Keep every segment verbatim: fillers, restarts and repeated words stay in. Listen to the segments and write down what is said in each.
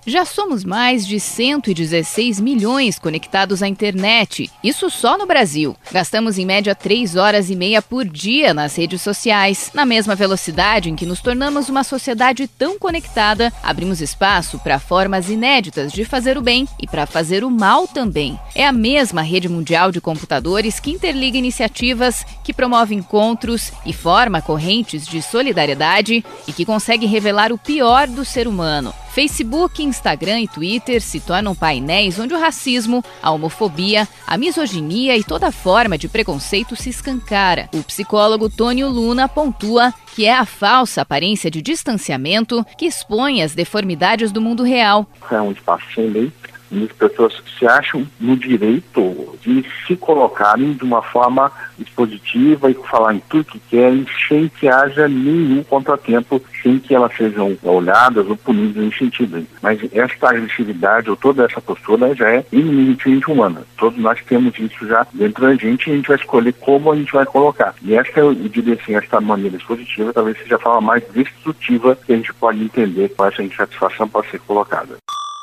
Já somos mais de cento e dezesseis milhões conectados à internet, isso só no Brasil. Gastamos em média três horas e meia por dia nas redes sociais. Na mesma velocidade em que nos tornamos uma sociedade tão conectada, abrimos espaço para formas inéditas de fazer o bem e para fazer o mal também. É a mesma rede mundial de computadores que interliga iniciativas, que promove encontros e forma correntes de solidariedade e que consegue revelar o pior do ser humano. Facebook, Instagram e Twitter se tornam painéis onde o racismo, a homofobia, a misoginia e toda forma de preconceito se escancara. O psicólogo Tônio Luna pontua que é a falsa aparência de distanciamento que expõe as deformidades do mundo real. É um espaço sem lei, onde as pessoas se acham no direito de se colocarem de uma forma expositiva e falar em tudo que querem, sem que haja nenhum contratempo, sem que elas sejam olhadas ou punidas em sentido. Mas esta agressividade ou toda essa postura já é inimicamente humana. Todos nós temos isso já dentro da gente e a gente vai escolher como a gente vai colocar. E esta, eu diria assim, esta maneira expositiva talvez seja a forma mais destrutiva que a gente pode entender com essa insatisfação pode ser colocada.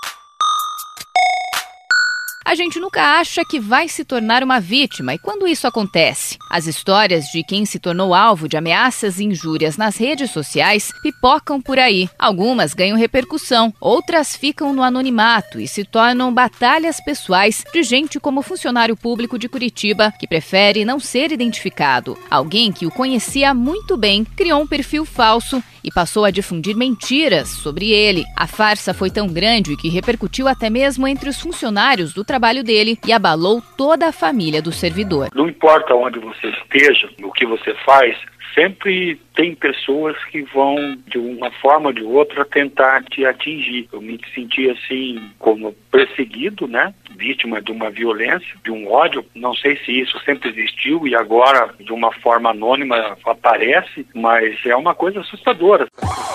A gente nunca acha que vai se tornar uma vítima, e quando isso acontece? As histórias de quem se tornou alvo de ameaças e injúrias nas redes sociais pipocam por aí. Algumas ganham repercussão, outras ficam no anonimato e se tornam batalhas pessoais de gente como o funcionário público de Curitiba, que prefere não ser identificado. Alguém que o conhecia muito bem criou um perfil falso e passou a difundir mentiras sobre ele. A farsa foi tão grande que repercutiu até mesmo entre os funcionários do trabalho dele e abalou toda a família do servidor. Não importa onde você esteja, o que você faz, sempre tem pessoas que vão, de uma forma ou de outra, tentar te atingir. Eu me senti assim, como perseguido, né? Vítima de uma violência, de um ódio. Não sei se isso sempre existiu e agora, de uma forma anônima, aparece, mas é uma coisa assustadora.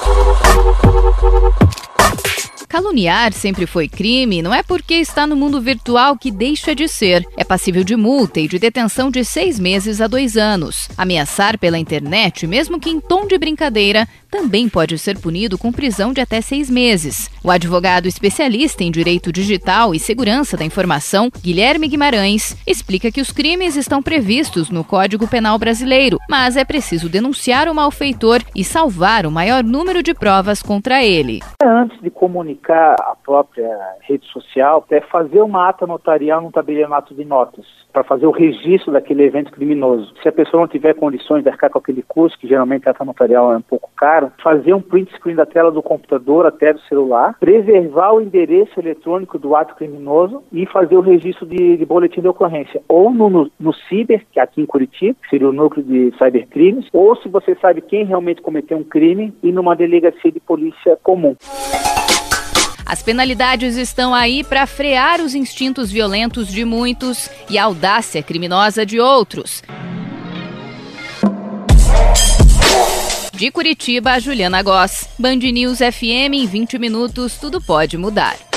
Caluniar sempre foi crime, não é porque está no mundo virtual que deixa de ser. É passível de multa e de detenção de seis meses a dois anos. Ameaçar pela internet, mesmo que em tom de brincadeira, também pode ser punido com prisão de até seis meses. O advogado especialista em direito digital e segurança da informação, Guilherme Guimarães, explica que os crimes estão previstos no Código Penal brasileiro, mas é preciso denunciar o malfeitor e salvar o maior número de provas contra ele. Antes de comunicar a própria rede social, é fazer uma ata notarial num tabelionato de notas, para fazer o registro daquele evento criminoso. Se a pessoa não tiver condições de arcar com aquele custo, que geralmente a ata notarial é um pouco caro, fazer um print screen da tela do computador até do celular, preservar o endereço eletrônico do ato criminoso e fazer o registro de, de boletim de ocorrência, ou no, no, no Ciber, que é aqui em Curitiba, que seria o núcleo de cybercrimes, ou se você sabe quem realmente cometeu um crime, ir numa delegacia de polícia comum. As penalidades estão aí para frear os instintos violentos de muitos e a audácia criminosa de outros. De Curitiba, Juliana Goss. Band News F M, em vinte minutos, tudo pode mudar.